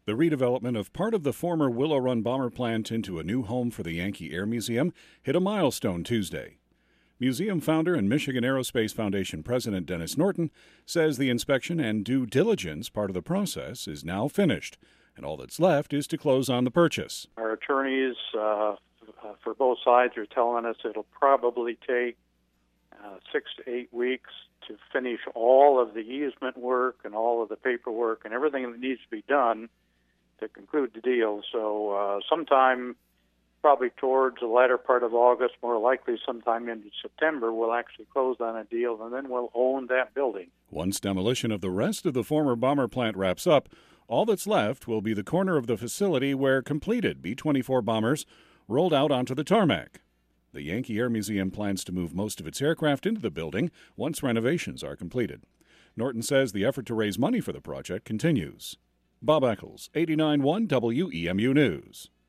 The redevelopment of part of the former Willow Run Bomber plant into a new home for the Yankee Air Museum hit a milestone Tuesday. Museum founder and Michigan Aerospace Foundation President Dennis Norton says the inspection and due diligence part of the process is now finished, and all that's left is to close on the purchase. Our attorneys for both sides are telling us it'll probably take 6 to 8 weeks to finish all of the easement work and all of the paperwork and everything that needs to be done to conclude the deal. So sometime probably towards the latter part of August, more likely sometime into September, we'll actually close on a deal, and then we'll own that building. Once demolition of the rest of the former bomber plant wraps up, all that's left will be the corner of the facility where completed B-24 bombers rolled out onto the tarmac. The Yankee Air Museum plans to move most of its aircraft into the building once renovations are completed. Norton says the effort to raise money for the project continues. Bob Eccles, 89.1 WEMU News.